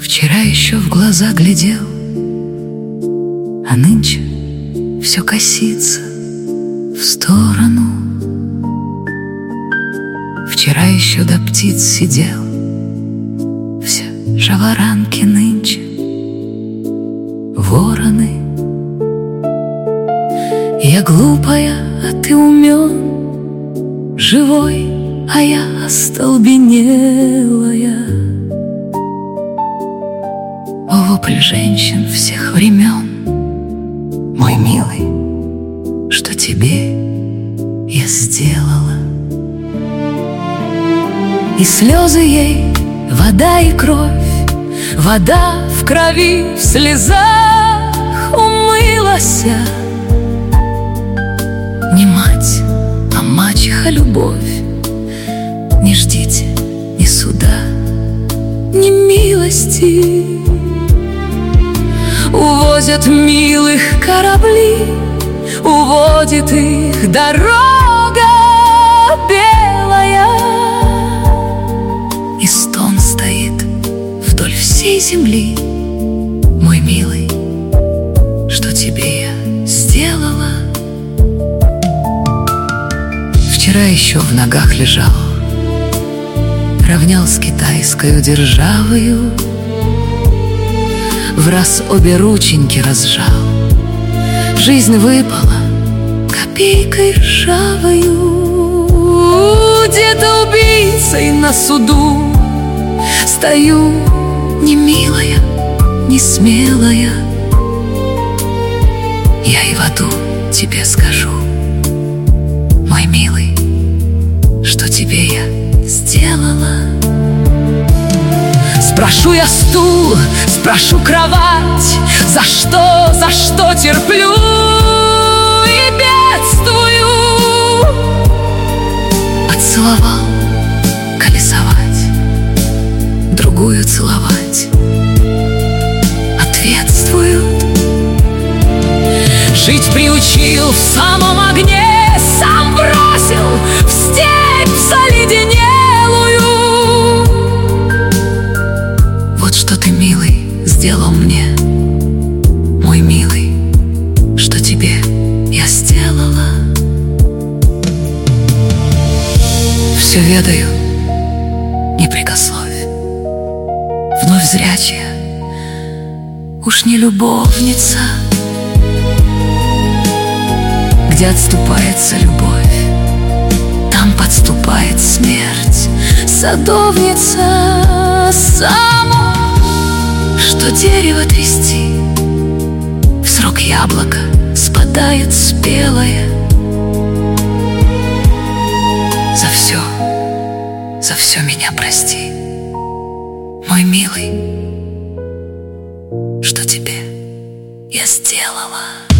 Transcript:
Вчера еще в глаза глядел, а нынче все косится в сторону. Вчера еще до птиц сидел, все жаворонки нынче вороны. Я глупая, а ты умен, живой, а я остолбенелая. О, вопль женщин всех времен, мой милый, что тебе я сделала. И слезы ей вода и кровь, вода в крови, в слезах умылася. Не мать, а мачеха любовь. Не ждите ни суда, ни милости. Увозят милых корабли, уводит их дорога белая. И стон стоит вдоль всей земли, мой милый, что тебе я сделала. Вчера еще в ногах лежал, равнял с китайскою державою, враз обе рученьки разжал. Жизнь выпала копейкой ржавою. Где-то убийцей на суду стою, не милая, не смелая. Я и в аду тебе скажу, мой милый, что тебе я сделала. Спрошу я стул, спрошу кровать, за что терплю и бедствую. Отцеловал колесовать, другую целовать, ответствую. Жить приучил в самом огне, сам бросил в степь заледенелую. Вот что ты, милый, сделал мне, мой милый, что тебе я сделала. Все ведаю, не прикословь, вновь зрячая, уж не любовница. Где отступается любовь, там подступает смерть. Садовница само, что дерево трясти, в срок яблоко спадает спелое. За все меня прости, мой милый, что тебе я сделала.